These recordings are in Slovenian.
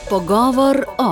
Pogovor o.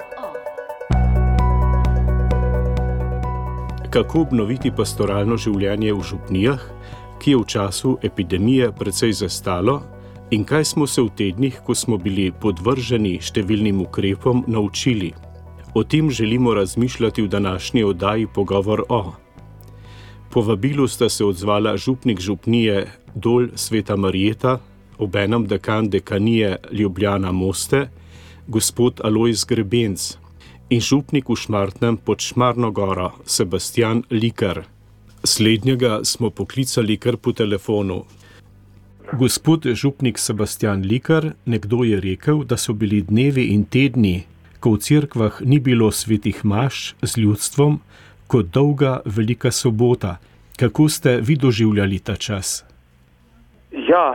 Kako obnoviti pastoralno življenje v župnijah, ki je v času epidemije precej zastalo, in kaj smo se v tednih, ko smo bili podvrženi številnim ukrepom, naučili? O tem želimo razmišljati v današnji oddaji Pogovor o. Po vabilu sta se odzvala župnik župnije Dol Sveta Marjeta, obenem dekan dekanije Ljubljana Moste, gospod Alojz Grebenc, in župnik v Šmartnem pod Šmarno goro, Sebastijan Likar. Slednjega smo poklicali kar po telefonu. Gospod župnik Sebastijan Likar, nekdo je rekel, da so bili dnevi in tedni, ko v cerkvah ni bilo svetih maš z ljudstvom, kot dolga velika sobota. Kako ste vi doživljali ta čas? Ja,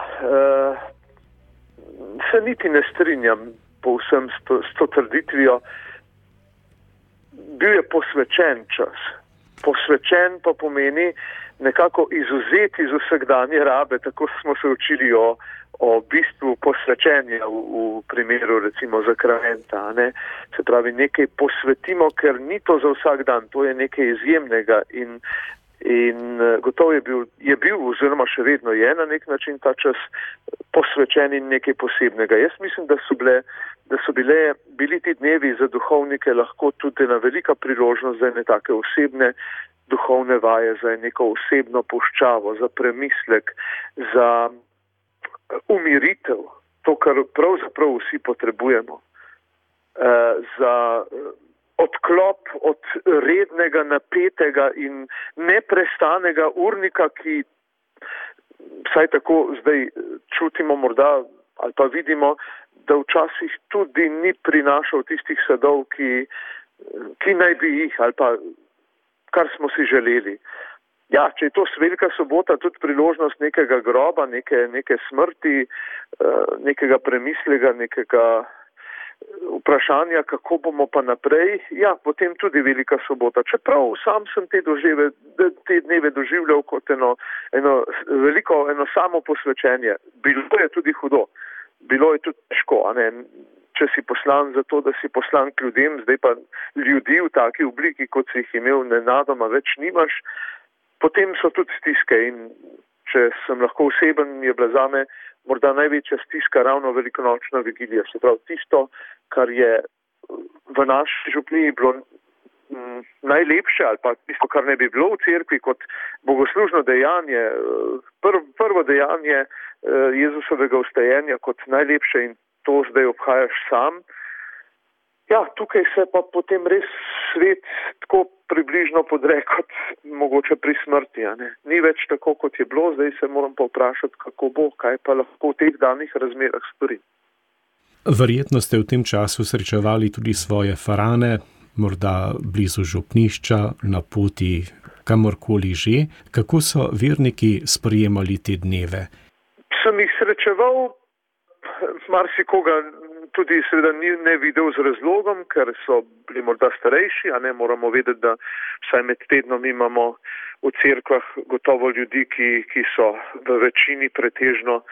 se niti ne strinjam povsem s to trditvijo. Bil je posvečen čas. Posvečen pa pomeni nekako izvzeti iz vsakdanje rabe, tako smo se učili o bistvu posvečenja v primeru recimo zakramenta. Ne? Se pravi, nekaj posvetimo, ker ni to za vsak dan, to je nekaj izjemnega in gotovo je bil oziroma še vedno je na nek način ta čas posvečen in nekaj posebnega. Jaz mislim, da so bili ti dnevi za duhovnike lahko tudi ena velika priložnost za ene take osebne duhovne vaje, za neko osebno puščavo, za premislek, za umiritev, to, kar pravzaprav vsi potrebujemo, za odklop od rednega, napetega in neprestanega urnika, ki vsaj tako zdaj čutimo morda ali pa vidimo, da včasih tudi ni prinašal tistih sadov, ki naj bi jih ali pa kar smo si želeli. Ja, če je to velika sobota, tudi priložnost nekega groba, neke smrti, nekega premislega, nekega vprašanja, kako bomo pa naprej, ja, potem tudi velika sobota. Čeprav sam sem te dneve doživljal kot eno samo posvečenje. Bilo je tudi hudo, bilo je tudi težko, a ne? Če si poslan za to, da si poslan k ljudem, zdaj pa ljudi v taki obliki, kot si jih imel nenadoma več nimaš, potem so tudi stiske in če sem lahko oseben, je bila zame morda največja stiska ravno velikonočna vigilija. Se pravi, tisto, kar je v naši župniji bilo najlepše ali pa tisto, kar ne bi bilo v cerkvi kot bogoslužno dejanje, prvo dejanje Jezusovega vstajenja kot najlepše in to zdaj obhajaš sam. Ja, tukaj se pa potem res svet tako približno podre kot mogoče pri smrti. A ne? Ni več tako, kot je bilo, zdaj se moram pa vprašati, kako bo, kaj pa lahko v teh danih razmerah stori. Verjetno ste v tem času srečevali tudi svoje farane, morda blizu župnišča, na poti kamorkoli že. Kako so verniki sprejemali te dneve? Sem jih srečeval, marsikoga tudi seveda ne videl z razlogom, ker so bili morda starejši, a ne moramo vedeti, da vsaj med tednom imamo v cerkvah gotovo ljudi, ki so v večini pretežno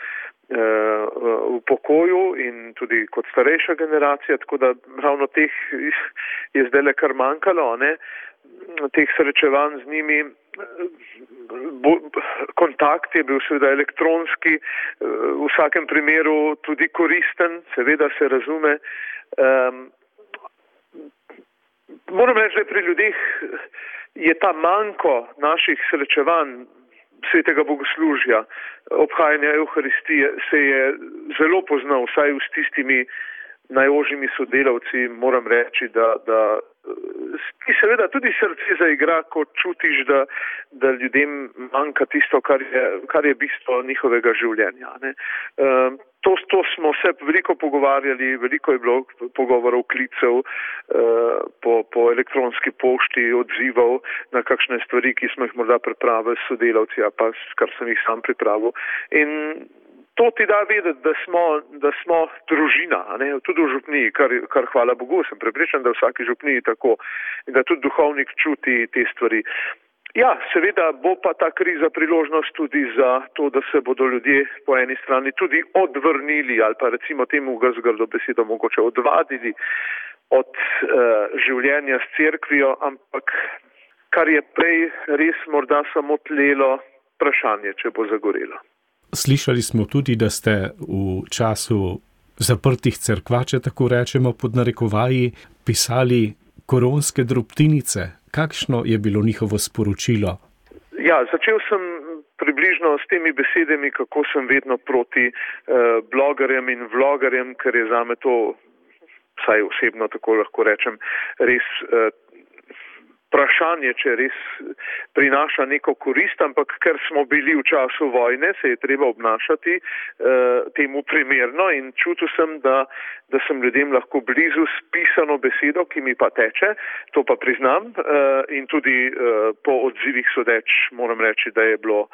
v pokoju in tudi kot starejša generacija, tako da ravno teh je zdaj kar manjkalo, ne? Teh srečevanj z njimi. Kontakt je bil seveda elektronski, v vsakem primeru tudi koristen, seveda se razume. Moram reči, da pri ljudeh je ta manko naših srečevanj, svetega bogoslužja, obhajanja Evharistije, se je zelo poznal, vsaj s tistimi najožjimi sodelavci, moram reči, da ti seveda tudi srce zaigra, ko čutiš, da ljudem manjka tisto, kar je bistvo njihovega življenja. Ne? To smo se veliko pogovarjali, veliko je bilo pogovorov, klicev, po elektronski pošti, odzivov na kakšne stvari, ki smo jih morda pripravili s sodelavci, a pa kar sem jih sam pripravil. In to ti da vedeti, da smo družina, a ne? Tudi v župniji, kar hvala Bogu, sem prepričan, da v vsaki župniji tako in da tudi duhovnik čuti te stvari. Ja, seveda bo pa ta kriza priložnost tudi za to, da se bodo ljudje po eni strani tudi odvrnili ali pa recimo temu grdo besedo mogoče odvadili od življenja s cerkvijo, ampak kar je prej res morda samo tlelo, vprašanje, če bo zagorelo. Slišali smo tudi, da ste v času zaprtih cerkva, če tako rečemo pod narekovaji, pisali koronske drobtinice. Kakšno je bilo njihovo sporočilo? Ja, začel sem približno s temi besedami, kako sem vedno proti blogerjem in vlogerjem, ker je zame to, vsaj osebno tako lahko rečem, res vprašanje, če res prinaša neko korist, ampak ker smo bili v času vojne, se je treba obnašati temu primerno in čutil sem, da sem ljudem lahko blizu s pisano besedo, ki mi pa teče, to pa priznam in tudi po odzivih sodeč moram reči, da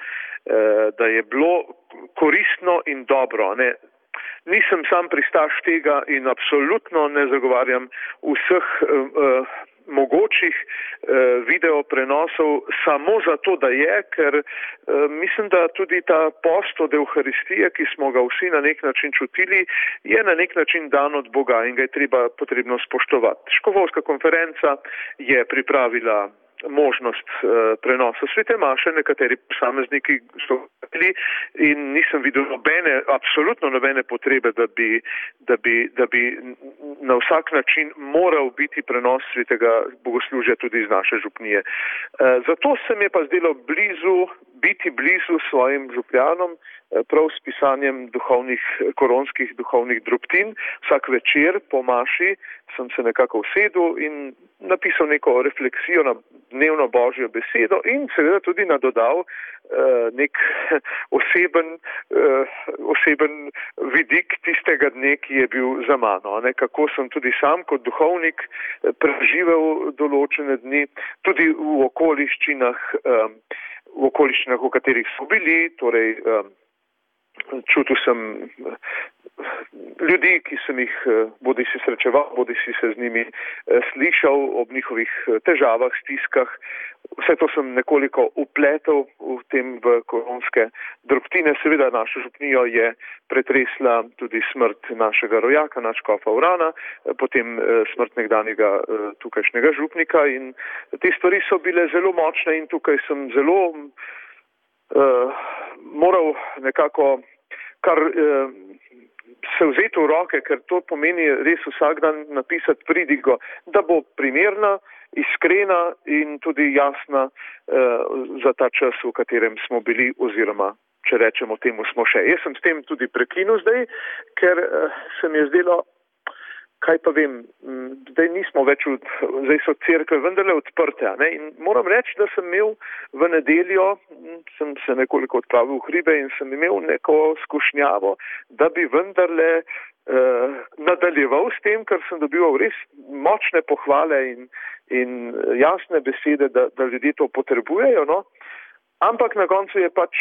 je bilo koristno in dobro, ne. Nisem sam pristaš tega in absolutno ne zagovarjam vseh mogočih video prenosov samo zato, da je, ker mislim, da tudi ta post od Evharistije, ki smo ga vsi na nek način čutili, je na nek način dan od Boga in ga je potrebno spoštovati. Škofovska konferenca je pripravila možnost prenosa svete maše, nekateri posamezniki so bili in nisem videl absolutno nobene potrebe, da bi na vsak način moral biti prenos svetega bogoslužja tudi iz naše župnije. Zato se mi je pa zdelo biti blizu svojim župljanom, prav s pisanjem koronskih duhovnih drobtin. Vsak večer po maši sem se nekako usedel in napisal neko refleksijo na dnevno božjo besedo in seveda tudi nadodal nek oseben vidik tistega dne, ki je bil za mano. Kako sem tudi sam kot duhovnik preživel določene dni, tudi v okoliščinah, v katerih so bili, torej čutil sem ljudi, ki sem jih bodi si srečeval, bodi si se z njimi slišal ob njihovih težavah, stiskah. Vse to sem nekoliko upletel v koronske drobtine. Seveda našo župnijo je pretresla tudi smrt našega rojaka, nadškofa Urana, potem smrt nekdanjega tukajšnjega župnika in te stvari so bile zelo močne in tukaj sem zelo moral nekako kar se vzeti v roke, ker to pomeni res vsak dan napisati pridigo, da bo primerna, iskrena in tudi jasna za ta čas, v katerem smo bili oziroma, če rečemo temu, smo še. Jaz sem s tem tudi prekinul zdaj, ker se mi je zdelo, kaj pa vem, zdaj so cerkve vendarle odprte, ne? In moram reči, da sem imel v nedeljo, sem se nekoliko odpravil v hribe in sem imel neko skušnjavo, da bi vendarle nadaljeval s tem, ker sem dobival res močne pohvale in jasne besede, da ljudje to potrebujejo, no? Ampak na koncu je pač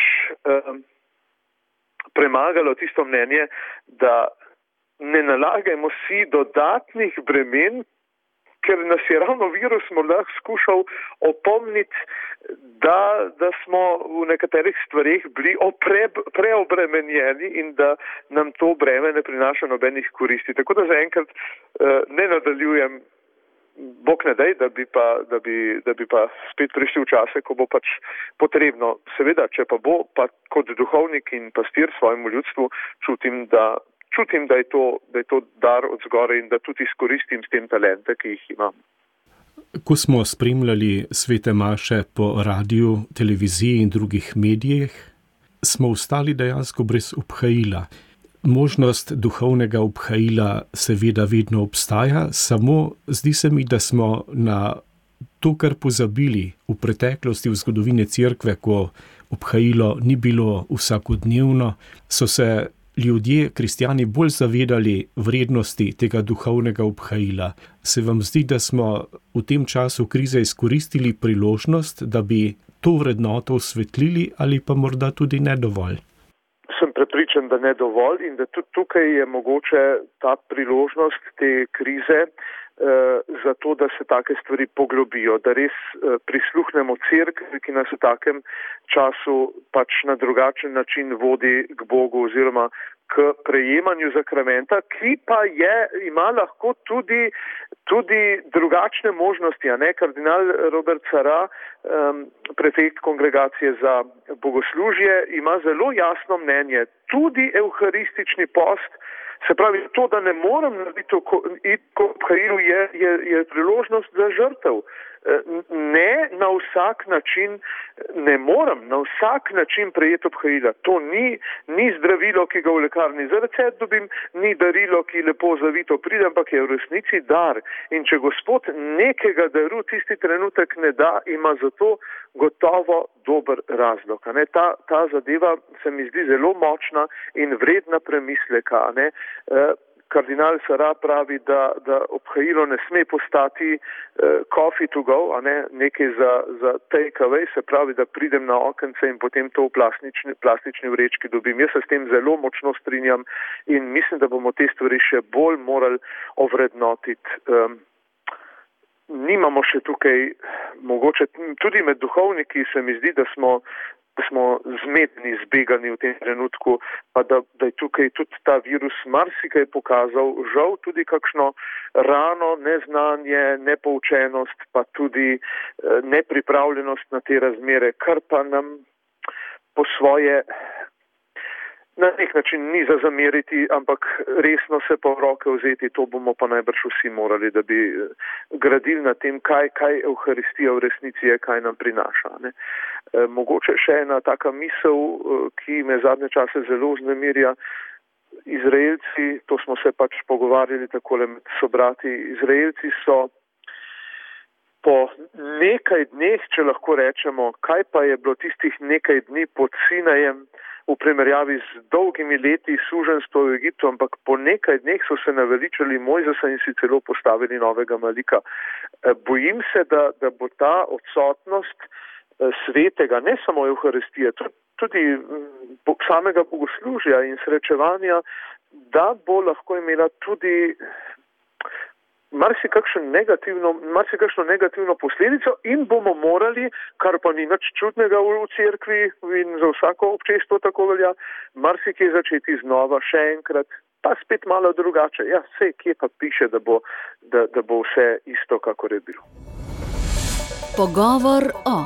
premagalo tisto mnenje, da ne nalagajmo si dodatnih bremen, ker nas je ravno virus morda skušal opomniti, da smo v nekaterih stvarih bili preobremenjeni in da nam to breme ne prinaša nobenih koristi. Tako da zaenkrat ne nadaljujem, Bog ne daj, da bi pa spet prišli v čase, ko bo pač potrebno. Seveda, če pa bo, pa kot duhovnik in pastir svojemu ljudstvu čutim, da je to dar od zgore in da tudi izkoristim s tem talente, ki jih imam. Ko smo spremljali svete maše po radiju, televiziji in drugih medijih, smo ostali dejansko brez obhajila. Možnost duhovnega obhajila seveda vedno obstaja, samo zdi se mi, da smo na to, kar pozabili v preteklosti, v zgodovini cerkve, ko obhajilo ni bilo vsakodnevno, so se ljudje, kristjani, bolj zavedali vrednosti tega duhovnega obhajila. Se vam zdi, da smo v tem času krize izkoristili priložnost, da bi to vrednoto osvetlili ali pa morda tudi ne dovolj? Sem prepričan, da ne dovolj in da tudi tukaj je mogoče ta priložnost te krize, za to, da se take stvari poglobijo, da res prisluhnemo cerkvi, ki nas v takem času pač na drugačen način vodi k Bogu oziroma k prejemanju zakramenta, ki pa ima lahko tudi drugačne možnosti. Kardinal Robert Sarra, prefekt Kongregacije za bogoslužje, ima zelo jasno mnenje. Tudi evharistični post, se pravi, to, da ne morem narediti obhajilu, je priložnost za žrtev. Ne na vsak način, ne morem na vsak način prejeti obhajila. To ni zdravilo, ki ga v lekarni za recept dobim, ni darilo, ki lepo zavito pride, ampak je v resnici dar. In če Gospod nekega daru tisti trenutek ne da, ima za to gotovo dober razlog. Ta zadeva se mi zdi zelo močna in vredna premisleka. Kardinal Sarra pravi, da obhajilo ne sme postati coffee to go, nekaj za take away, se pravi, da pridem na okence in potem to v plastični vrečki dobim. Jaz se s tem zelo močno strinjam in mislim, da bomo te stvari še bolj morali ovrednotiti. Nimamo še tukaj, mogoče tudi med duhovniki se mi zdi, da smo zmedni, zbegani v tem trenutku, pa da je tukaj tudi ta virus marsikaj pokazal, žal tudi kakšno rano, neznanje, nepoučenost, pa tudi nepripravljenost na te razmere, kar pa nam po svoje na nek način ni za zameriti, ampak resno se po roke vzeti, to bomo pa najbrž vsi morali, da bi gradili na tem, kaj Evharistija v resnici je, kaj nam prinaša. Mogoče še ena taka misel, ki me zadnje čase zelo vznemirja. Izraelci, to smo se pač pogovarjali takole med sobrati, Izraelci so po nekaj dneh, če lahko rečemo, kaj pa je bilo tistih nekaj dni pod Sinajem, v primerjavi z dolgimi leti suženstva v Egiptu, ampak po nekaj dneh so se naveličali Mojzesa in si celo postavili novega malika. Bojim se, da bo ta odsotnost svetega, ne samo Evharistije, tudi samega bogoslužja in srečevanja, da bo lahko imela tudi marsikakšno negativno posledico in bomo morali, kar pa ni nič čudnega v cerkvi in za vsako občestvo tako velja, marsikje začeti znova še enkrat, pa spet malo drugače. Ja, sej, kje pa piše, da bo vse isto, kakor je bilo. Pogovor o.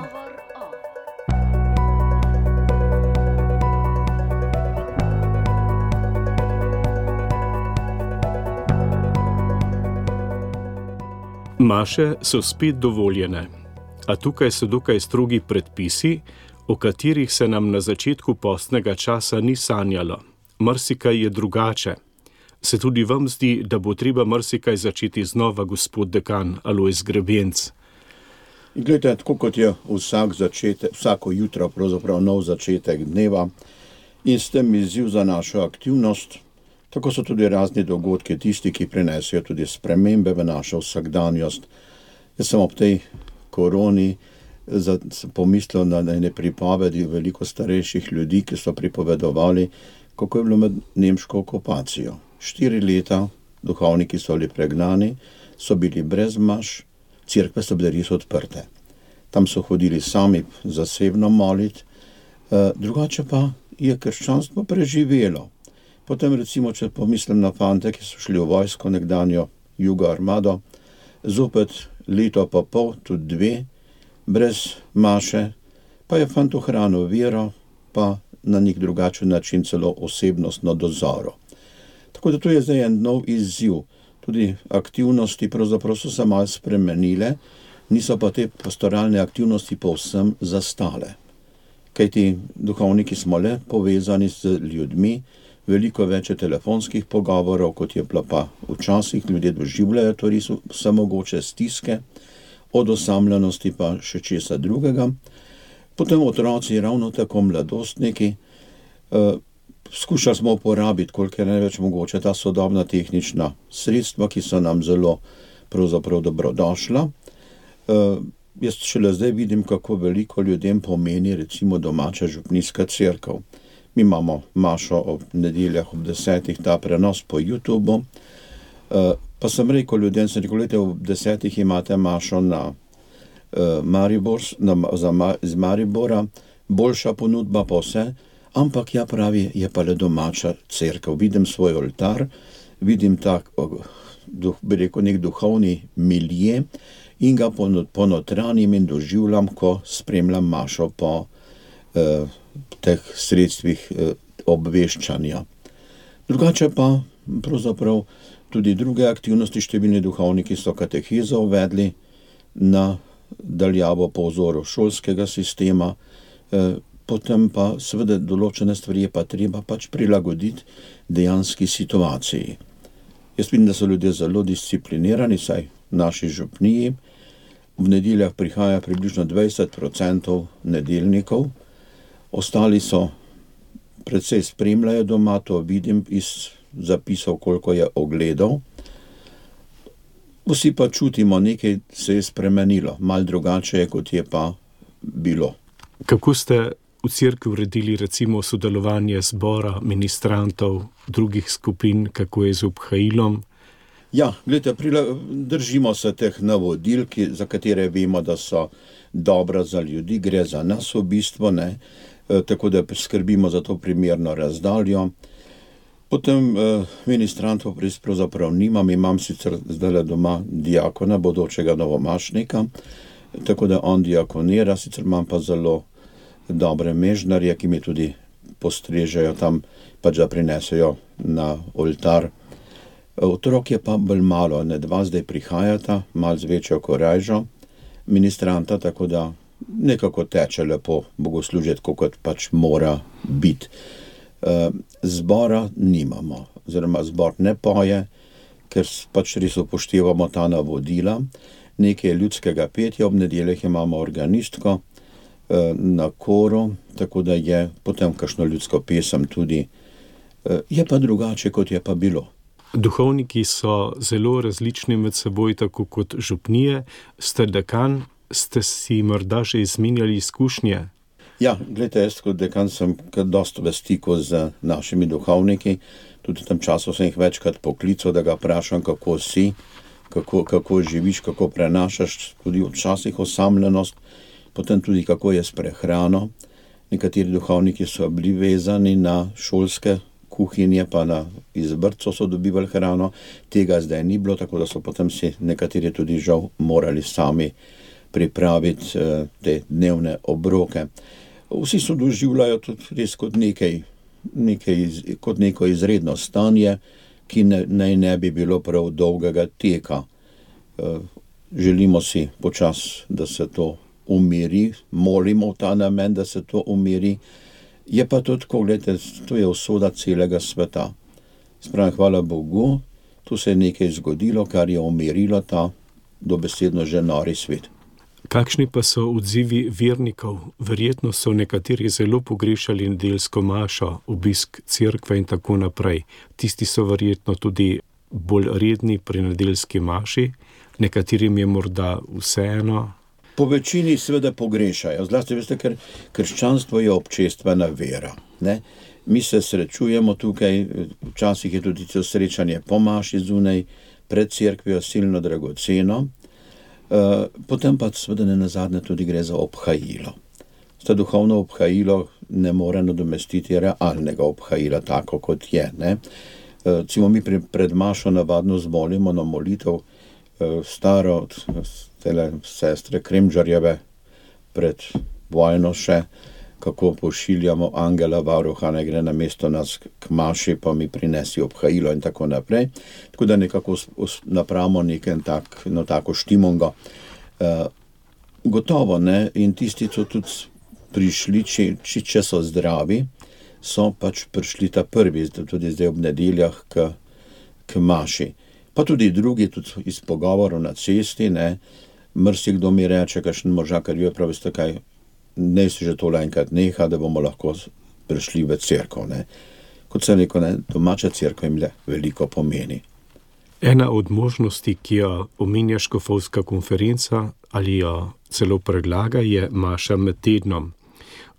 Maše so spet dovoljene, a tukaj so dokaj strogi predpisi, o katerih se nam na začetku postnega časa ni sanjalo. Marsikaj je drugače. Se tudi vam zdi, da bo treba marsikaj začeti znova, gospod dekan Alojz Grebenc? Glejte, tako kot je vsako jutro pravzaprav nov začetek dneva in s tem izziv za našo aktivnost, tako so tudi razni dogodki tisti, ki prinesejo tudi spremembe v našo vsakdanjost. Jaz sem ob tej koroni pomislil na ene pripovedi veliko starejših ljudi, ki so pripovedovali, kako je bilo med nemško okupacijo. 4 leta duhovniki so bili pregnani, so bili brez maš, cerkve so bile res odprte. Tam so hodili sami zasebno moliti, drugače pa je krščanstvo preživelo. Potem recimo, če pomislim na fante, ki so šli v vojsko, nekdanjo Jugo armado, zopet leto pa pol, tudi 2, brez maše, pa je fant ohranil vero, pa na nek drugačen način celo osebnostno dozoro. Tako da to je zdaj en nov izziv. Tudi aktivnosti pravzaprav so se malo spremenile, niso pa te pastoralne aktivnosti povsem zastale. Kajti duhovniki smo le povezani z ljudmi, veliko več je telefonskih pogovorov, kot je bilo pa včasih. Ljudje doživljajo to res vse mogoče stiske, od osamljenosti pa še česa drugega. Potem otroci, ravno tako mladostniki, skušali smo uporabiti, koliko je največ mogoče, ta sodobna tehnična sredstva, ki so nam zelo pravzaprav dobrodošla. Jaz šele zdaj vidim, kako veliko ljudem pomeni recimo domača župnijska cerkev. Mi imamo mašo ob nedeljah ob 10, ta prenos po YouTubu. Pa sem rekel ljudem, ob 10 imate mašo na iz Maribora, boljša ponudba pa vse, ampak ja pravi, je pa le domača cerkev. Vidim svoj oltar, vidim tak, bi rekel, nek duhovni milje in ga ponotranjim in doživljam, ko spremljam mašo po teh sredstvih obveščanja. Drugače pa pravzaprav tudi druge aktivnosti, številni duhovniki so katehizo uvedli na daljavo po vzoru šolskega sistema, potem pa seveda določene stvari je pa treba pač prilagoditi dejanski situaciji. Jaz vidim, da so ljudje zelo disciplinirani, saj naši župniji. V nedeljah prihaja približno 20% nedeljnikov, ostali so precej spremljajo doma, to vidim iz zapisov, koliko je ogledov. Vsi pa čutimo, nekaj se je spremenilo, malo drugače je, kot je pa bilo. Kako ste v cerkvi uredili recimo sodelovanje zbora, ministrantov, drugih skupin, kako je z obhajilom? Ja, gledajte, držimo se teh navodil, za katere vemo, da so dobra za ljudi, gre za nas v bistvu, ne, tako da skrbimo za to primerno razdaljo. Potem ministrantov pravzaprav nimam, imam sicer zdajle doma diakona, bodočega novomašnika, tako da on diakonira, sicer imam pa zelo dobre mežnarje, ki mi tudi postrežejo tam, pač da prinesejo na oltar. Otrok je pa bolj malo, dva zdaj prihajata, malo z večjo korajžo ministranta, tako da nekako teče lepo bogoslužiti, kot pač mora biti. Zbora nimamo, oziroma zbor ne poje, ker pač res upoštevamo ta navodila. Nekaj ljudskega petja, ob nedeljah imamo organistko na koru, tako da je potem kakšno ljudsko pesem tudi. Je pa drugače, kot je pa bilo. Duhovniki so zelo različni med seboj, tako kot župnije. Ste dekan, ste si morda že izmenjali izkušnje? Ja, gledajte, jaz kot dekan sem dosti v stiku z našimi duhovniki. Tudi v tem času sem jih večkrat poklical, da ga vprašam, kako si, kako živiš, kako prenašaš tudi včasih osamljenost, potem tudi kako je s prehrano. Nekateri duhovniki so bili vezani na šolske kuhinje, pa iz vrtcev so dobivali hrano. Tega zdaj ni bilo, tako da so potem si nekateri tudi žal morali sami pripraviti te dnevne obroke. Vsi so doživljajo tudi res kot neko izredno stanje, ki naj ne bi bilo prav dolgega teka. Želimo si počas, da se to umiri, molimo v ta namen, da se to umiri. Je pa to tako, gledajte, to je usoda celega sveta. Spravim, hvala Bogu, tu se je nekaj zgodilo, kar je umirilo ta dobesedno že nori svet. Kakšni pa so odzivi vernikov? Verjetno so nekateri zelo pogrešali nedeljsko mašo, obisk cerkve in tako naprej. Tisti so verjetno tudi bolj redni pri nedeljski maši, nekaterim je morda vseeno. Po večini seveda pogrešajo, zlasti veste, ker krščanstvo je občestvena vera, ne? Mi se srečujemo tukaj, včasih je tudi to srečanje po maši zunaj, pred cerkvijo silno dragoceno. Potem pa seveda nenazadnje tudi gre za obhajilo. To duhovno obhajilo ne more nadomestiti realnega obhajila, tako kot je. Ne? Recimo mi pred mašo navadno zmolimo na molitev staro od tele sestre Kremžarjeve pred vojno še, kako pošiljamo angela varuha, ne gre na mesto nas k maši, pa mi prinesi obhajilo in tako naprej. Tako da nekako napravimo tako štimongo. Gotovo, ne, in tisti so tudi prišli, če so zdravi, so pač prišli ta prvi, tudi zdaj ob nedeljah k maši. Pa tudi drugi, tudi iz pogovorov na cesti, ne, marsikdo mi reče, kakšen možakar je prav, veste kaj, ne se že tole enkrat neha, da bomo lahko prišli v cerkev. Ne. Kot sem rekel, ne, domača cerkev jim veliko pomeni. Ena od možnosti, ki jo omenja škofovska konferenca ali jo celo predlaga, je maša med tednom.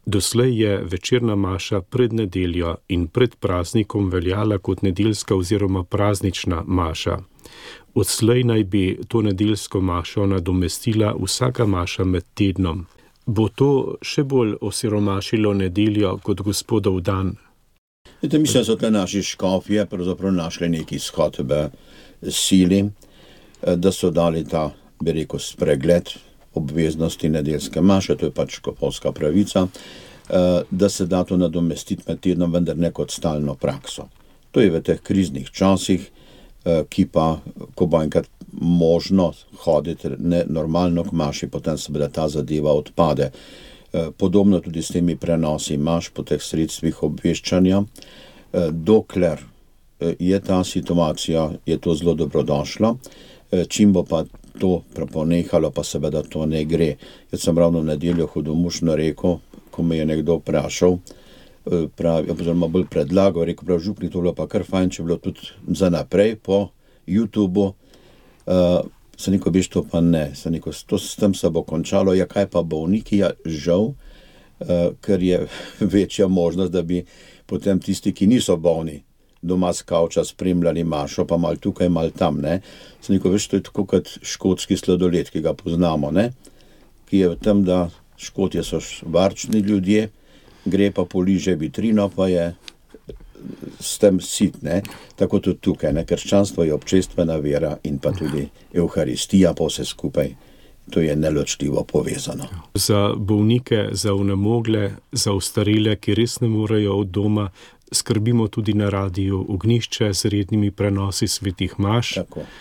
Doslej je večerna maša pred nedeljo in pred praznikom veljala kot nedeljska oziroma praznična maša. Odslej naj bi to nedeljsko mašo nadomestila vsaka maša med tednom. Bo to še bolj osiromašilo nedeljo kot Gospodov dan? Mislim, da so te naši škofje pravzaprav našli neki izhod v sili, da so dali ta, bi rekel, spregled obveznosti nedeljske maše, to je pač škofovska pravica, da se da to nadomestiti med tednom, vendar ne kot stalno prakso. To je v teh kriznih časih, ki pa, ko bo enkrat možno hoditi normalno k maši, potem seveda ta zadeva odpade. Podobno tudi s temi prenosi maš po teh sredstvih obveščanja. Dokler je ta situacija, je to zelo dobrodošlo, čim bo pa to ponehalo, pa seveda to ne gre. Jaz sem ravno v nedeljo hudomušno rekel, ko me je nekdo vprašal, oziroma bolj predlagal, rekel prav, župnik, to bilo pa kar fajn, če bilo tudi za naprej po YouTubu. Sem rekel, biš, to pa ne. Sem rekel, s tem se bo končalo. Ja, kaj pa bolniki? Ja, žal, ker je večja možnost, da bi potem tisti, ki niso bolni, doma s kavča spremljali mašo, pa mal tukaj, mal tam, ne. Sem rekel, veš, to je tako kot škotski sladoled, ki ga poznamo, ne, ki je v tem, da Škotje so varčni ljudje, gre pa poliže vitrino, pa je s tem sit, ne. Tako tudi tukaj, ne, krščanstvo je občestvena vera in pa tudi Evharistija, pa vse skupaj. To je neločljivo povezano. Za bolnike, za onemogle, za ostarele, ki res ne morejo od doma, skrbimo tudi na Radiu Ognjišče z rednimi prenosi svetih maš.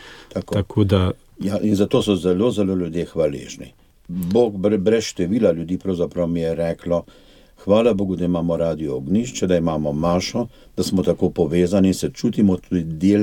Tako da... Ja, in zato so zelo, zelo ljudje hvaležni. Bog brez števila ljudi pravzaprav mi je reklo, hvala Bogu, da imamo Radio Ognjišče, da imamo mašo, da smo tako povezani in se čutimo tudi del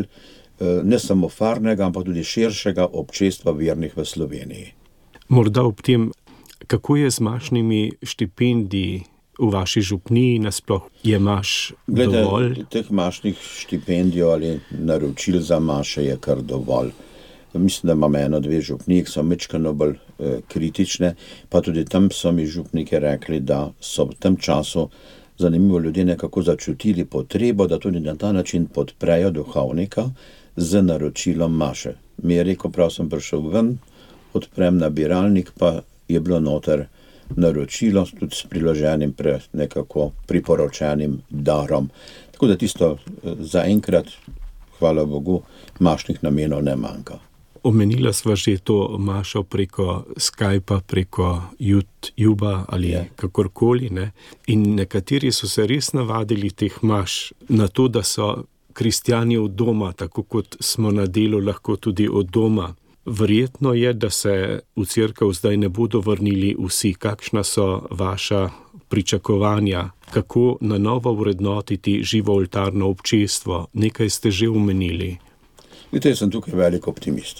ne samo farnega, ampak tudi širšega občestva vernih v Sloveniji. Morda ob tem, kako je z mašnimi štipendiji v vaši župniji, nasploh je maš dovolj? Glede, teh mašnih štipendij ali naročil za maše je kar dovolj. Mislim, da imamo 1-2 župniji, ki so mečkano bolj kritične, pa tudi tam so mi župniki rekli, da so v tem času zanimivo ljudje nekako začutili potrebo, da tudi na ta način podprejo duhovnika z naročilom maše. Mi je rekel, prav sem prišel ven, odprem nabiralnik, pa je bilo noter naročilo, tudi s priloženim nekako priporočenim darom. Tako da tisto zaenkrat, hvala Bogu, mašnih namenov ne manjka. Omenila sva že to mašo preko Skypa, preko YouTuba ali kakorkoli, ne? In nekateri so se res navadili teh maš na to, da so kristjani od doma, tako kot smo na delu lahko tudi od doma. Verjetno je, da se v cerkev zdaj ne bodo vrnili vsi. Kakšna so vaša pričakovanja? Kako na novo vrednotiti živo oltarno občestvo? Nekaj ste že omenili. Vidite, jaz sem tukaj velik optimist.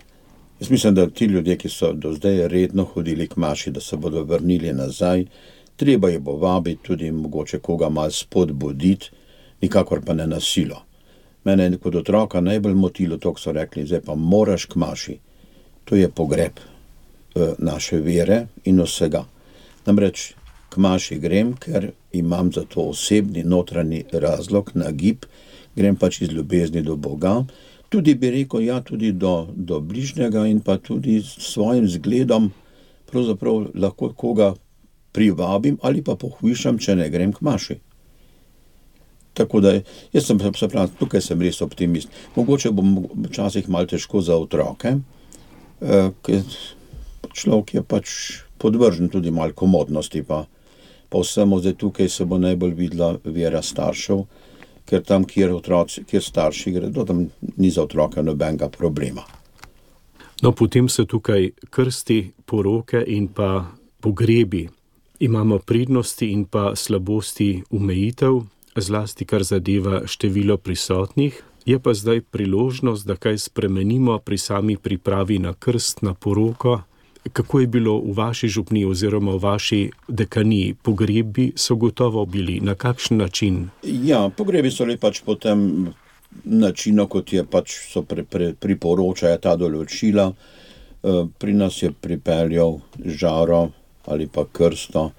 Jaz mislim, da ti ljudje, ki so do zdaj redno hodili k maši, da se bodo vrnili nazaj, treba je bo vabiti, tudi mogoče koga malo spodbuditi, nikakor pa ne na silo. Mene je kot otroka najbolj motilo to, ko so rekli, zdaj pa moraš k maši. To je pogreb naše vere in vsega. Namreč k maši grem, ker imam za to osebni notranji razlog, nagib, grem pač iz ljubezni do Boga. Tudi bi rekel, ja, tudi do bližnjega in pa tudi s svojim zgledom pravzaprav lahko koga privabim ali pa pohujšam, če ne grem k maši. Tako da, jaz sem se pravi, tukaj sem res optimist. Mogoče bom včasih malo težko za otroke, ker človek je pač podvržen tudi malo komodnosti, pa vsemu zdaj tukaj se bo najbolj videla vera staršev, ker tam, kjer starši gredo, tam ni za otroka nobenega problema. No, potem so tukaj krsti, poroke in pa pogrebi. Imamo prednosti in pa slabosti omejitev, zlasti kar zadeva število prisotnih. Je pa zdaj priložnost, da kaj spremenimo pri sami pripravi na krst, na poroko. Kako je bilo v vaši župniji oziroma v vaši dekaniji? Pogrebi so gotovo bili. Na kakšen način? Ja, pogrebi so le pač po tem načinu, kot je pač so priporočajo ta določila. Pri nas je pripeljal žaro ali pa krsto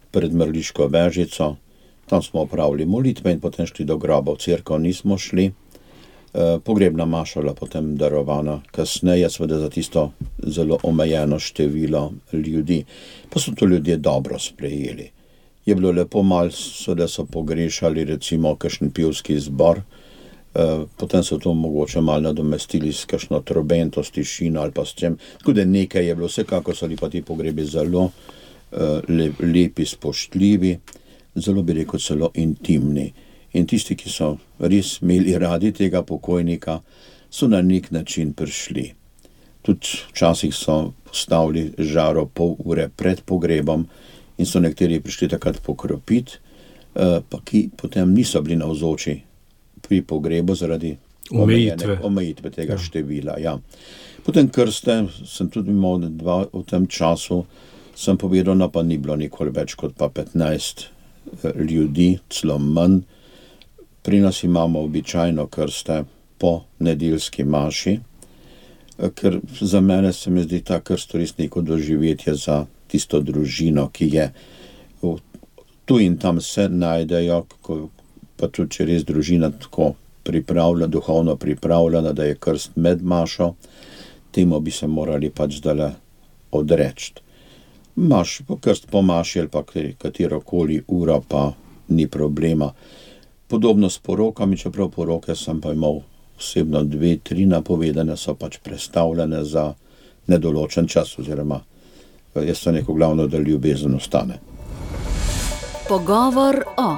pred Mrliško Vežico. Tam smo opravili molitve in potem šli do groba. V cerkev nismo šli. Pogrebna maša bila potem darovana kasneje, seveda za tisto zelo omejeno število ljudi. Pa so to ljudje dobro sprejeli. Je bilo lepo malo, seveda so pogrešali recimo kakšen pivski zbor, potem so to mogoče malo nadomestili s kakšno trobento, s tišino ali pa s čem. Tako da nekaj je bilo, vsekako so pa ti pogrebi zelo lepi, spoštljivi, zelo bi rekel celo intimni. In tisti, ki so res imeli radi tega pokojnika, so na nek način prišli. Tudi včasih so postavili žaro pol ure pred pogrebom in so nekateri prišli takrat pokropiti, pa ki potem niso bili navzoči pri pogrebu zaradi omejitve tega števila. Ja. Potem krste sem tudi imel 2 v tem času, sem povedal, pa ni bilo nikoli več kot pa 15 ljudi, celo manj. Pri nas imamo običajno krste po nedeljski maši, ker za mene se mi zdi ta krst res neko doživetje za tisto družino, ki je tu in tam se najdejo, pa tudi če res družina tako duhovno pripravljena, da je krst med mašo, temu bi se morali pač zdajle odreči. Krst po maši ali pa katerokoli uro pa ni problema. Podobno s porokami, čeprav poroke sem pa imel osebno 2, 3 napovedane, so pač prestavljene za nedoločen čas, oziroma jaz sem rekel glavno, da ljubezen ostane. Pogovor o.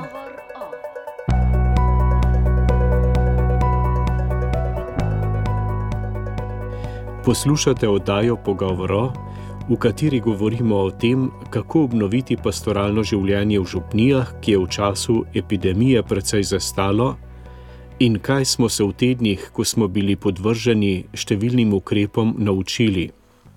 Poslušate oddajo Pogovor o, v kateri govorimo o tem, kako obnoviti pastoralno življenje v župnijah, ki je v času epidemije precej zastalo, in kaj smo se v tednih, ko smo bili podvrženi številnim ukrepom, naučili.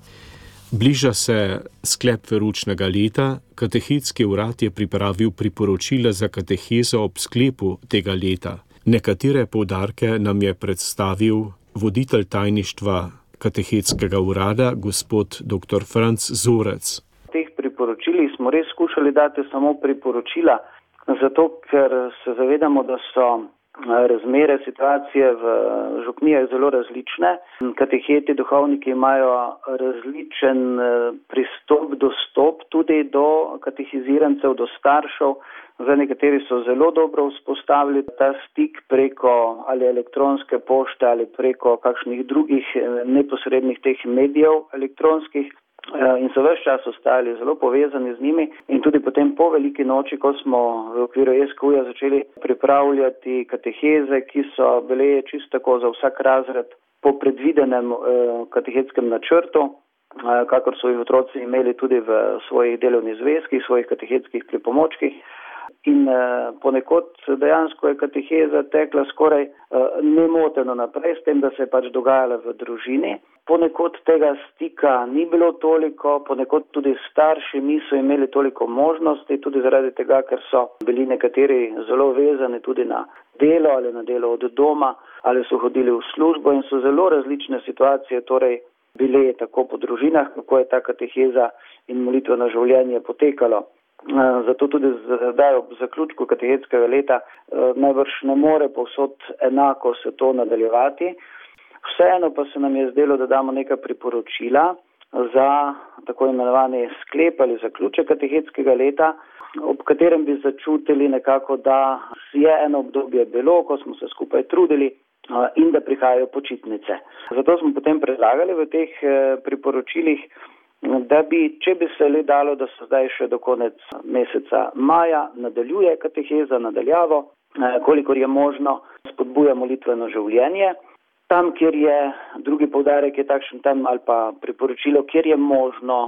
Bliža se sklep veroučnega leta, Katehetski urad je pripravil priporočila za katehezo ob sklepu tega leta. Nekatere poudarke nam je predstavil voditelj tajništva Katehetskega urada, gospod dr. Franc Zorec. V teh priporočilih smo res skušali dati samo priporočila, zato ker se zavedamo, da so razmere, situacije v župnijah zelo različne. Kateheti, duhovniki imajo različen pristop, dostop tudi do katehizirancev, do staršev. Nekateri so zelo dobro vzpostavili ta stik preko ali elektronske pošte ali preko kakšnih drugih neposrednih teh medijev elektronskih in so ves čas ostali zelo povezani z njimi. In tudi potem po veliki noči, ko smo v okviru SKU-ja začeli pripravljati kateheze, ki so bile čisto tako za vsak razred po predvidenem katehetskem načrtu, kakor so jih otroci imeli tudi v svojih delovnih zvezkih, svojih katehetskih pripomočkih. In ponekod dejansko je kateheza tekla skoraj nemoteno naprej, s tem, da se je pač dogajala v družini. Ponekod tega stika ni bilo toliko, ponekod tudi starši niso imeli toliko možnosti, tudi zaradi tega, ker so bili nekateri zelo vezani tudi na delo ali na delo od doma, ali so hodili v službo in so zelo različne situacije torej bile tako po družinah, kako je ta kateheza in molitveno življenje potekalo. Zato tudi zdaj ob zaključku katehetskega leta najbrž ne more povsod enako se to nadaljevati. Vseeno pa se nam je zdelo, da damo neka priporočila za tako imenovani sklep ali zaključek katehetskega leta, ob katerem bi začutili nekako, da je eno obdobje bilo, ko smo se skupaj trudili in da prihajajo počitnice. Zato smo potem predlagali v teh priporočilih, da bi, če bi se le dalo, da se zdaj še do konec meseca maja nadaljuje kateheza nadaljavo, kolikor je možno, spodbuja molitveno življenje. Tam, kjer je drugi poudarek je takšen tam ali pa priporočilo, kjer je možno,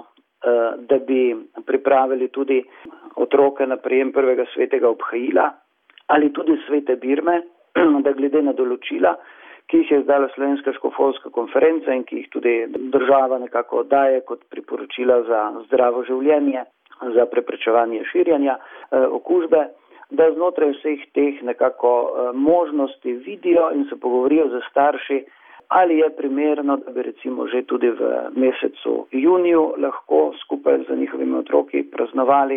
da bi pripravili tudi otroke na prejem prvega svetega obhajila ali tudi svete birme, da glede na določila, ki jih je izdala Slovenska škofovska konferenca in ki jih tudi država nekako daje kot priporočila za zdravo življenje, za preprečevanje širjenja okužbe, da znotraj vseh teh nekako možnosti vidijo in se pogovorijo z starši, ali je primerno, da bi recimo že tudi v mesecu juniju lahko skupaj z njihovimi otroki praznovali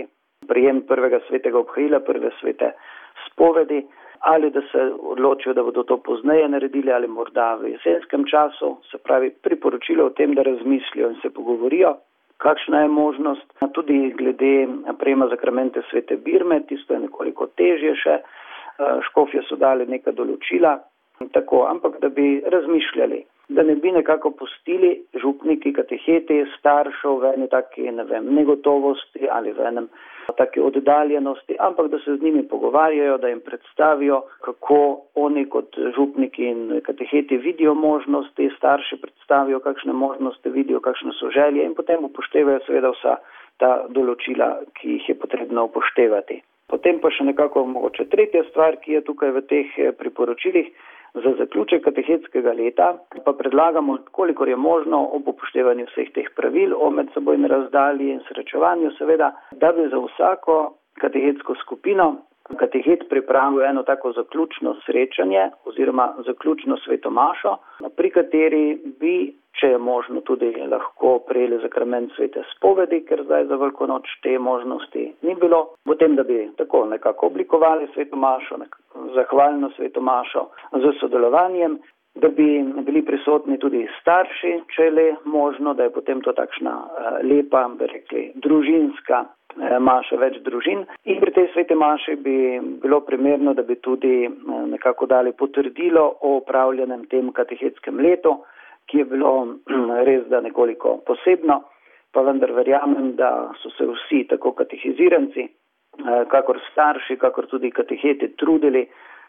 prijem prvega svetega obhajila, prve svete spovedi, ali da se odločijo, da bodo to pozneje naredili ali morda v jesenskem času, se pravi priporočilo o tem, da razmislijo in se pogovorijo, kakšna je možnost. Tudi glede prejema zakramente svete birme, tisto je nekoliko težje še, škofje so dali neka določila, tako, ampak da bi razmišljali, da ne bi nekako pustili župniki, kateheti, staršev v eni taki, negotovosti ali v enem taki oddaljenosti, ampak da se z njimi pogovarjajo, da jim predstavijo, kako oni kot župniki in kateheti vidijo možnosti, starši predstavijo, kakšne možnosti vidijo, kakšne so želje in potem upoštevajo seveda vsa ta določila, ki jih je potrebno upoštevati. Potem pa še nekako mogoče tretja stvar, ki je tukaj v teh priporočilih, za zaključek katehetskega leta pa predlagamo, kolikor je možno ob upoštevanju vseh teh pravil o medsebojni razdalji in srečevanju seveda, da bi za vsako katehetsko skupino katehet pripravil eno tako zaključno srečanje oziroma zaključno svetomašo, pri kateri bi, če je možno, tudi lahko prejeli zakrament svete spovedi, ker zdaj za Veliko noč te možnosti ni bilo. Potem, da bi tako nekako oblikovali svetomašo, zahvalno svetomašo z sodelovanjem, da bi bili prisotni tudi starši, če je možno, da je potem to takšna lepa, bi rekli, družinska maša, več družin. In pri tej svete maši bi bilo primerno, da bi tudi nekako dali potrdilo o opravljenem tem katehetskem letu, ki je bilo res da nekoliko posebno, pa vendar verjamem, da so se vsi, tako katehiziranci, kakor starši, kakor tudi kateheti trudili,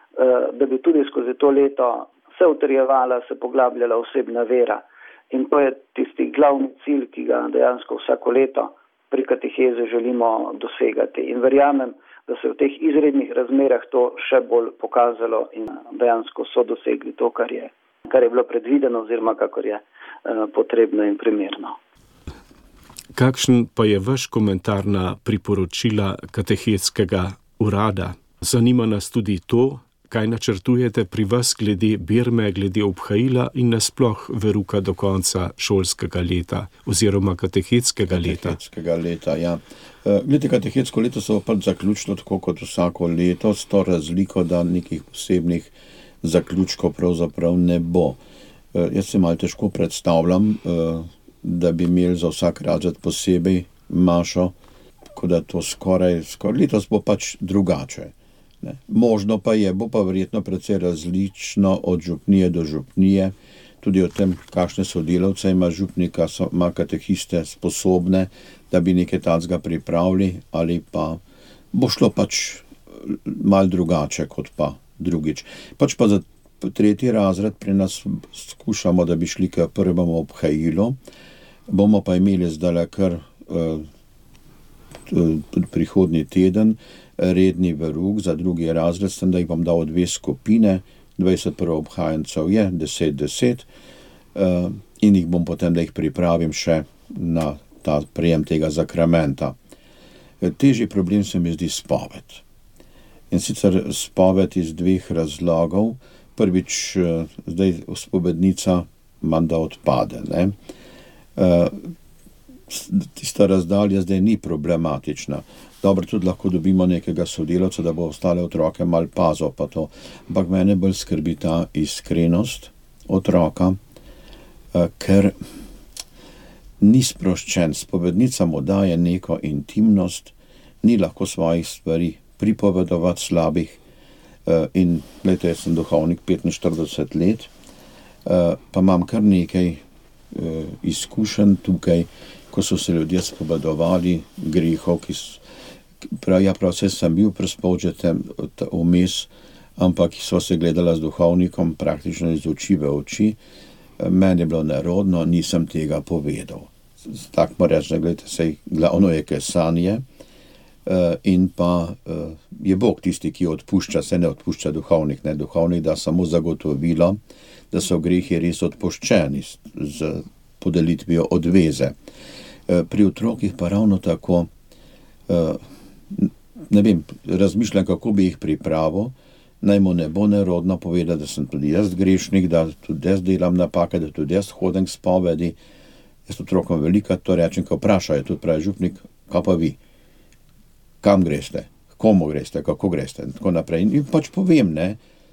da bi tudi skozi to leto se utrjevala, se poglabljala osebna vera. In to je tisti glavni cilj, ki ga dejansko vsako leto pri katehezi želimo dosegati. In verjamem, da se v teh izrednih razmerah to še bolj pokazalo in dejansko so dosegli to, kar je bilo predvideno oziroma kakor je potrebno in primerno. Kakšen pa je vaš komentar na priporočila katehetskega urada? Zanima nas tudi to, kaj načrtujete pri vas glede birme, glede obhajila in nasploh veruka do konca šolskega leta oziroma katehetskega leta. Katehetskega leta, ja. Glede, katehetsko leto so pač zaključno tako kot vsako leto, s to razliko, da nekih posebnih zaključkov pravzaprav ne bo. Jaz se malo težko predstavljam, da bi imeli za vsak razred posebej mašo, tako da to skoraj letos bo pač drugače. Ne. Možno pa je, bo pa verjetno precej različno od župnije do župnije, tudi o tem, kakšne sodelavce ima župnika, ima katehiste sposobne, da bi nekaj takega pripravili, ali pa bo šlo pač malo drugače kot pa drugič. Pač pa za tretji razred pri nas skušamo, da bi šli k prvemu obhajilu, bomo pa imeli zdaj kar prihodnji teden redni veruk za drugi razred, sem da jih bom dal 2 skupine, 20 prvoobhajencev je, 10, in jih bom potem, da jih pripravim še na ta prijem tega zakramenta. Težji problem se mi zdi spoved. In sicer spoved iz 2 razlogov. Prvič, zdaj spovednica manda odpade, ne. Tista razdalja zdaj ni problematična. Dobro, tudi lahko dobimo nekega sodelavca, da bo ostale otroke malo pazil pa to. Ampak mene bolj skrbi ta iskrenost otroka, ker ni sproščen. Spovednica mu daje neko intimnost, ni lahko svojih stvari pripovedovati slabih. In glejte, jaz sem duhovnik 45 let, pa imam kar nekaj izkušenj tukaj, ko so se ljudje spovedovali grehov, vse sem bil prespočetem vmes, ampak so se gledala z duhovnikom praktično iz oči v oči. Meni je bilo nerodno, nisem tega povedal. Tako moram reči, gledajte, sej glavno je kesanje, in pa je Bog tisti, ki odpušča, se ne odpušča duhovnik, ne, duhovnik da samo zagotovilo, da so grehi res odpuščeni z podelitvijo odveze. Pri otrokih pa ravno tako, ne vem, razmišljam, kako bi jih pripravil, naj mu ne bo nerodno povedati, da sem tudi jaz grešnik, da tudi jaz delam napake, da tudi jaz hodim k spovedi. Jaz otrokom veliko to rečem, ko vprašajo, tudi pravi župnik, kaj pa vi? kam greste, komu greste, kako greste in tako naprej. In pač povem, ne,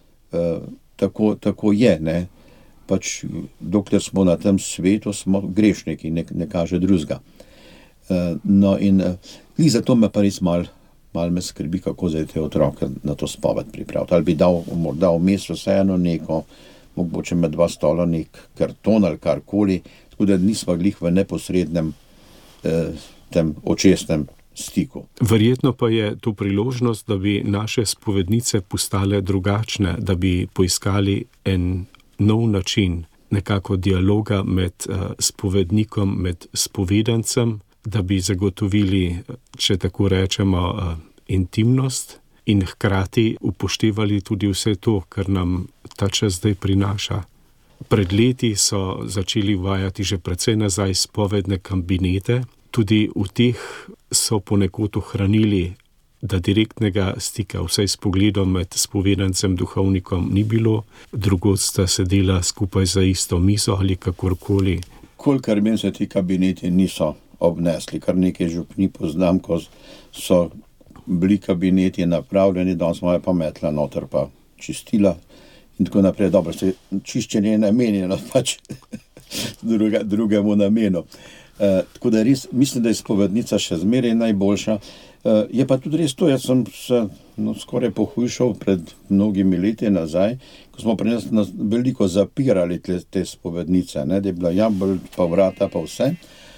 tako je, ne, pač dokler smo na tem svetu, smo grešniki, ne kaže drugega. No in zato me pa res malo me skrbi, kako zdaj te otroke na to spoved pripraviti. Ali bi dal morda vmes vseeno neko, mogoče med 2 stola nek karton ali karkoli, tako da nismo glih v neposrednem tem očesnem stiku. Verjetno pa je to priložnost, da bi naše spovednice postale drugačne, da bi poiskali en nov način nekako dialoga med spovednikom, med spovedancem, da bi zagotovili, če tako rečemo, intimnost in hkrati upoštevali tudi vse to, kar nam ta čas zdaj prinaša. Pred leti so začeli uvajati že precej nazaj spovedne kabinete, tudi v teh so ponekod ohranili, da direktnega stika, vsaj s pogledom med spovedancem, duhovnikom ni bilo, drugod sta sedela skupaj za isto mizo ali kakorkoli. Kolikor meni se ti kabineti niso obnesli, kar nekaj župni poznam, ko so bili kabineti napravljeni, danes moja pa metla noter pa čistila in tako naprej. Dobro, se čiščenje je namenjeno pač drugemu namenu. Tako da res mislim, da je spovednica še zmeraj najboljša. Je pa tudi res to, jaz sem se skoraj pohujšal pred mnogimi leti nazaj, ko smo pri nas veliko zapirali te spovednice, ne, da je bila jambol, pa vrata, pa vse.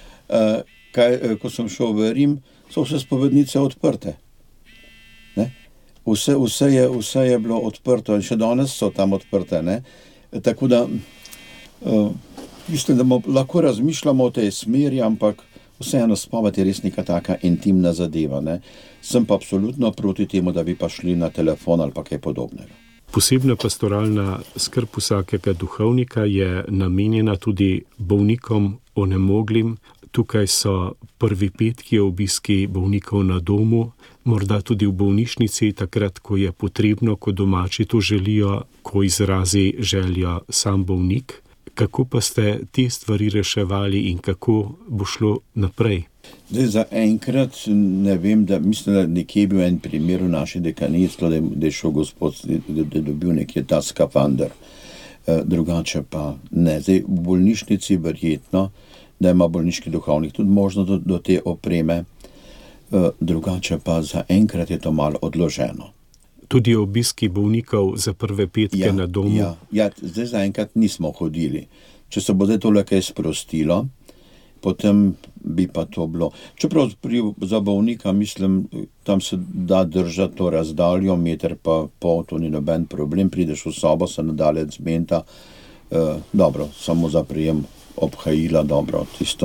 Ko sem šel v Rim, so vse spovednice odprte. Ne? Vse je bilo odprto in še danes so tam odprte. Ne? Tako da mislim, da lahko razmišljamo o tej smeri, ampak vseeno spoved je res neka taka intimna zadeva. Ne? Sem pa absolutno proti temu, da bi pa šli na telefon ali pa kaj podobnega. Posebna pastoralna skrb vsakega duhovnika je namenjena tudi bolnikom, onemoglim. Tukaj so prvi petki obiski bolnikov na domu, morda tudi v bolnišnici, takrat, ko je potrebno, ko domači to želijo, ko izrazi željo sam bolnik. Kako pa ste te stvari reševali in kako bo šlo naprej? Zdaj, za enkrat ne vem, mislim, da nekje je bil en primer v naši dekaniji, da je šel gospod, da je dobil nekje ta skafander. Drugače pa ne. Zdaj, v bolnišnici verjetno, da ima bolniški duhovnik tudi možnost do te opreme, drugače pa za enkrat je to malo odloženo. Tudi obiski bolnikov za prve petke na domu? Ja, zdaj za enkrat nismo hodili. Če se bo zdaj tole kaj sprostilo, potem bi pa to bilo. Čeprav za bolnika, mislim, tam se da držati to razdaljo, meter pa pol, to ni noben problem, prideš v sobo, se nadalec zmenta, dobro, samo za prijem obhajila, dobro,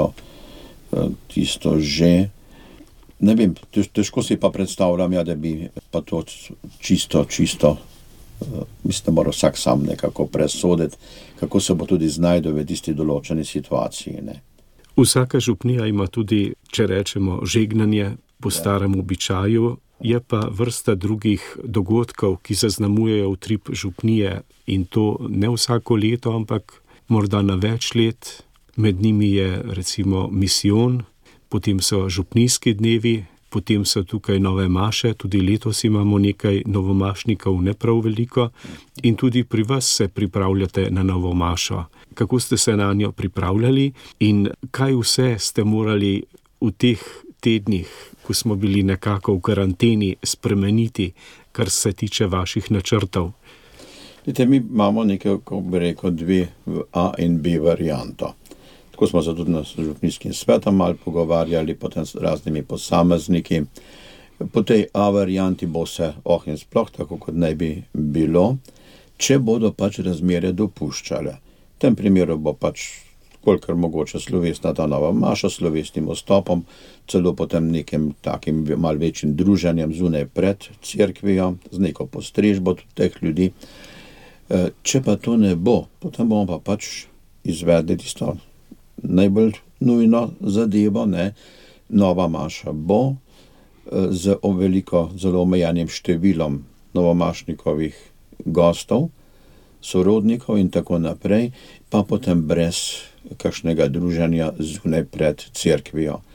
tisto že. Ne vem, težko si pa predstavljam, da bi pa to čisto, mislim, da mora vsak sam nekako presoditi, kako se bo tudi znajdel v tisti določeni situaciji. Ne. Vsaka župnija ima tudi, če rečemo, žegnanje po starem običaju, je pa vrsta drugih dogodkov, ki zaznamujejo utrip župnije in to ne vsako leto, ampak morda na več let. Med njimi je recimo misijon, potem so župnijski dnevi, potem so tukaj nove maše, tudi letos imamo nekaj novomašnikov, ne prav veliko, in tudi pri vas se pripravljate na novo mašo. Kako ste se na njo pripravljali in kaj vse ste morali v teh tednih, ko smo bili nekako v karanteni, spremeniti, kar se tiče vaših načrtov? Mi imamo nekaj, kako bi rekel, 2 A in B varianto. Tako smo se tudi na župnijskim svetom malo pogovarjali, potem s raznimi posamezniki. Po tej A varianti bo se in sploh tako, kot naj bi bilo, če bodo pač razmere dopuščale. V tem primeru bo pač kolikor mogoče slovesna ta nova maša, slovesnim vstopom, celo potem nekim takim malo večjim druženjem zunaj pred cerkvijo, z neko postrežbo tudi teh ljudi. Če pa to ne bo, potem bomo pa pač izvedli tisto najbolj nujno zadevo, ne. Nova maša bo z veliko, zelo omejenim številom novomašnikovih gostov, sorodnikov in tako naprej, pa potem brez kakšnega druženja zunaj pred cerkvijo.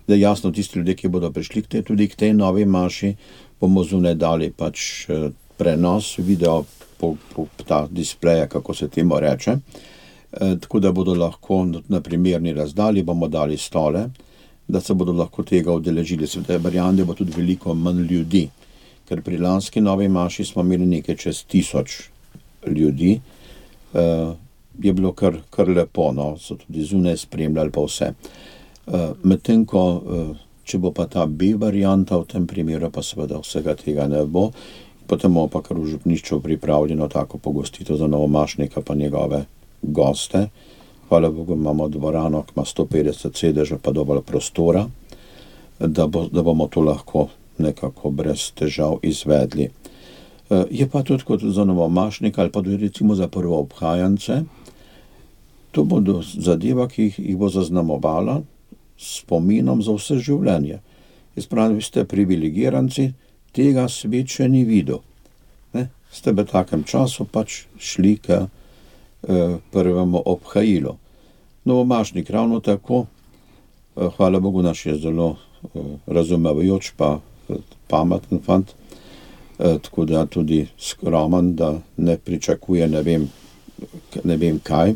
Da jasno, tisti ljudje, ki bodo prišli tudi k tej novi maši, bomo zunaj dali pač prenos video po ta displeja, kako se temu reče. Tako da bodo lahko na primerni razdalji bomo dali stole, da se bodo lahko tega udeležili. Seveda verjamem, da bo tudi veliko manj ljudi, ker pri lanski novi maši smo imeli nekaj čez 1000 ljudi. Je bilo kar lepo, no, so tudi zunaj spremljali pa vse. Medtem ko, če bo pa ta B varianta v tem primeru, pa seveda vsega tega ne bo, potem bomo pa kar v župnišču pripravljeno tako pogostitev za novomašnika pa njegove goste. Hvala Bogu, imamo dvorano, ki ima 150 sedeža pa dovolj prostora, da bomo to lahko nekako brez težav izvedli. Je pa tudi kot za novomašnika ali pa tudi recimo za prvoobhajance, to bodo zadeva, ki jih bo zaznamovala spominom za vse življenje. Jaz pravim, vi ste privilegiranci, tega svet še ni videl. Ste v takem času pač šli k prvemu obhajilu. Novomašnik ravno tako, hvala Bogu, naš je zelo razumevajoč pa pameten fant, tako da tudi skromen, da ne pričakuje ne vem kaj.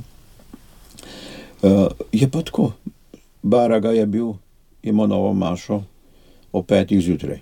Je pa tako, Baraga je bil, ima novo mašo o 5 zjutraj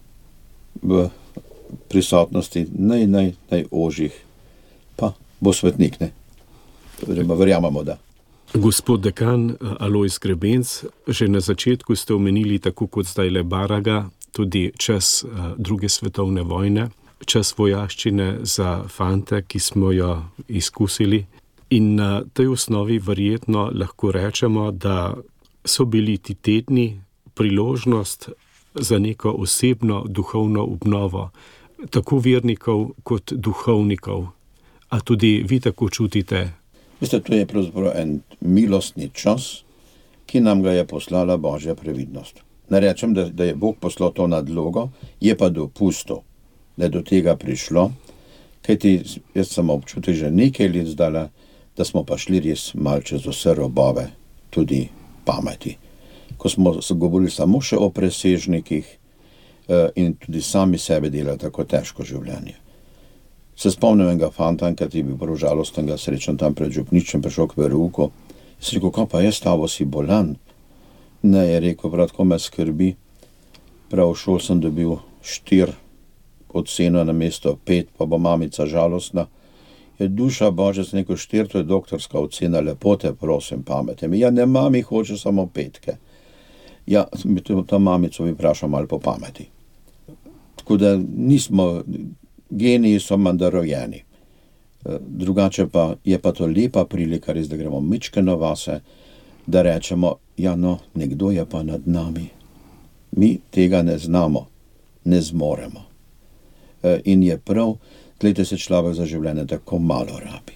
v prisotnosti najožjih, pa bo svetnik, ne? Verjamemo, da. Gospod dekan Alojz Grebenc, že na začetku ste omenili, tako kot zdajle Baraga, tudi čas druge svetovne vojne, čas vojaščine za fante, ki smo jo izkusili. In na tej osnovi verjetno lahko rečemo, da so bili ti tedni priložnost za neko osebno duhovno obnovo, tako vernikov kot duhovnikov. A tudi vi tako čutite? Veste, to je pravzaprav en milostni čas, ki nam ga je poslala Božja previdnost. Ne rečem, da je Bog poslal to nadlogo, je pa dopustil, da je do tega prišlo, kajti jaz sem občutil že nekaj let zdala, da smo pa šli res malo čez vse robove, tudi pameti. Ko smo se govorili samo še o presežnikih in tudi sami sebe delali tako težko življenje. Se spomnim enega fanta, ki je bil prav žalosten, ga srečen tam pred župničem, prišel k verouku. Jaz rekel, kaj pa je stavo, si bolan? Ne, je rekel, bratko, me skrbi. Prav v šol sem dobil 4 oceno na mesto 5, pa bo mamica žalostna. Je duša Božja, sem rekel, 4, to je doktorska ocena, lepo te prosim, pametem. Ja, ne, mami hoče samo 5. Ja, ta mamico bi vprašal malo po pameti. Tako da nismo, geniji so menda rojeni. Drugače pa je pa to lepa prilika, res, da gremo mičkeno vase, da rečemo, ja no, nekdo je pa nad nami. Mi tega ne znamo, ne zmoremo. In je prav, glejte se, človek za življenje tako malo rabi.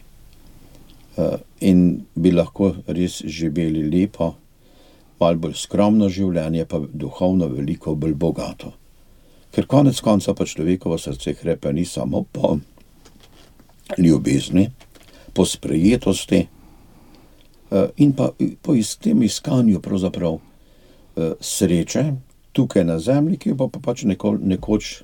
In bi lahko res živeli lepo, malo bolj skromno življenje, pa duhovno veliko bolj bogato. Ker konec konca pa človekovo srce hrepe ni samo po ljubezni, po sprejetosti in pa po tem iskanju pravzaprav sreče tukaj na zemlji, ki bo pa pač nekoč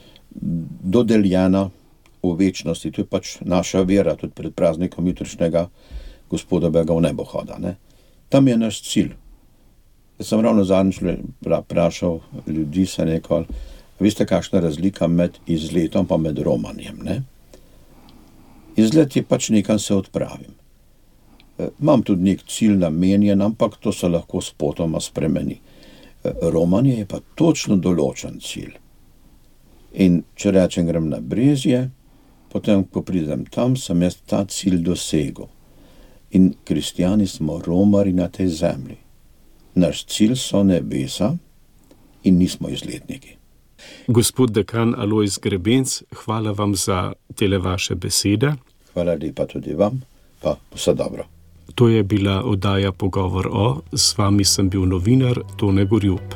dodeljena v večnosti. To je pač naša vera, tudi pred praznikom jutrišnjega gospodovega v nebohoda. Ne? Tam je naš cilj. Jaz sem ravno zadnjič vprašal ljudi, se nekaj, veste, kakšna razlika med izletom pa med romanjem, ne? Izlet je pač nekam se odpravim. Imam tudi nek cilj namenjen, ampak to se lahko spotoma spremeni. Romanje je pa točno določen cilj. In če rečem, grem na Brezje, potem, ko pridem tam, sem jaz ta cilj dosegel. In kristjani smo romari na tej zemlji. Naš cilj so nebesa in nismo izletniki. Gospod dekan Alojz Grebenc, hvala vam za tele vaše besede. Hvala lepa tudi vam, pa vse dobro. To je bila oddaja Pogovor o, z vami sem bil novinar Tone Gorjup.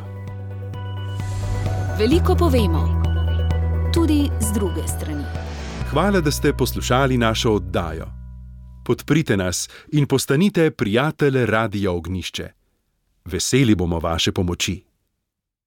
Veliko povemo, tudi z druge strani. Hvala, da ste poslušali našo oddajo. Podprite nas in postanite prijatelj Radia Ognjišče. Veseli bomo vaše pomoči.